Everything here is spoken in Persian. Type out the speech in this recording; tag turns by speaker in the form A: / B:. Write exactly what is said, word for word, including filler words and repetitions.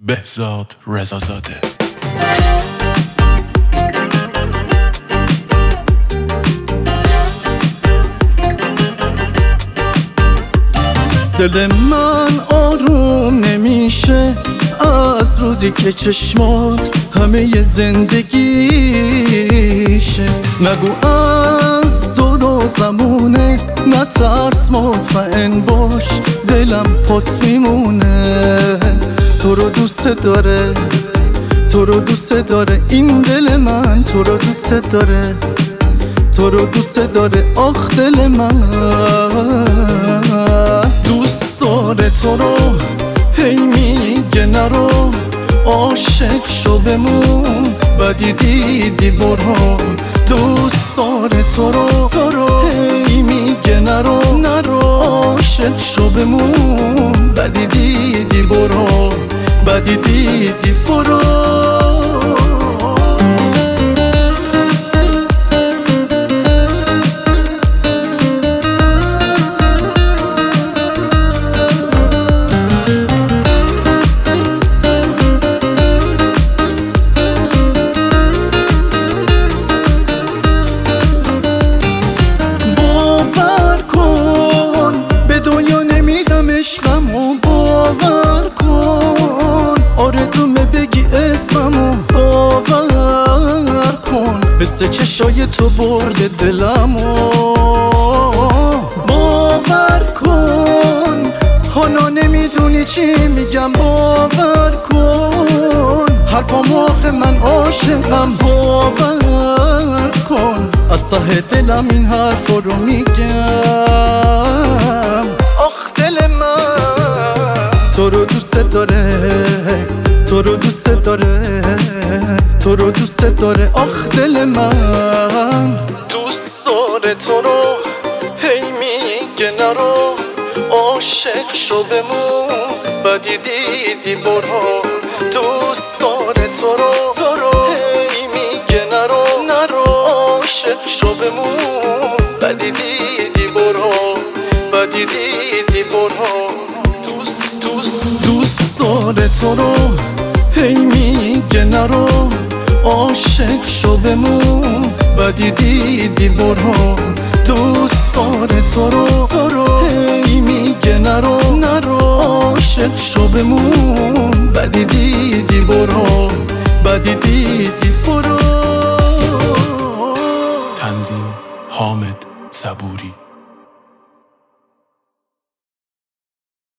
A: بهزاد رضازاده.
B: دل من آروم نمیشه از روزی که چشمات همه زندگیشه. نگو از دور و زمونه، نترس مطمئن باش دلم پات میمونه. تو رو دوست داره، تو رو دوست داره این دل من، تو رو دوست داره، تو رو دوست داره آخ دل من. دوست داره تو رو هی میگه نرو، عاشق شو بمون بدی دیدی برو. دوست داره تو رو، تو رو هی میگه نرو نرو، عاشق شو بمون بدی دیدی برو، بدی دیدی برو. عشقمو باور کن، آرزومه بگی اسممو باور کن. حس چشای تو برده دلمو باور کن. حالا نمیدونی چی میگم باور کن. حرفامو آخه من عاشقم باور کن. از ته دلم این حرفا رو میگم. تو رو دوست داره، تو رو دوست داره، تو رو دوست داره آخ دل من. دوست داره تو رو هی میگه نرو، عاشق شو بمون بدی دیدی برو. دوست داره تو رو، تو رو هی میگه نرو نرو، عاشق شو بمون بدی دیدی برو، بدی دیدی برو. دوست داره تو رو هی میگه نرو، عاشق شو بمون بدی دیدی برو. دوست داره تو رو، تو رو هی میگه نرو نرو، عاشق شو بمون بدی دیدی برو، بدی دیدی برو.
A: تنظیم حامد صبوری.